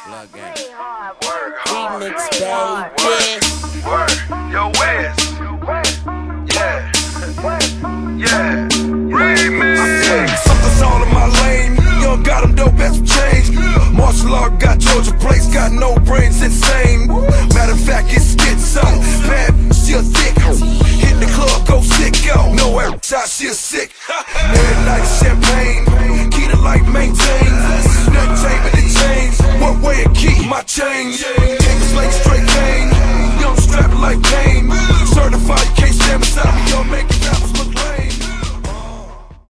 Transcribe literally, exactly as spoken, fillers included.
Blood gang. Remix, baby. Word. Yo, West. Yeah. Yeah. Remix. Something's all in my lane. Young got them dope as some change. Martial law got Georgia place, got no brains, insane. Matter of fact, it's schizo. Bad, she a dick. Hit the club, go sicko. No air shot, she a sick. Every night champagne. Key to life maintain. Nothing changed but the change. One way to keep my change.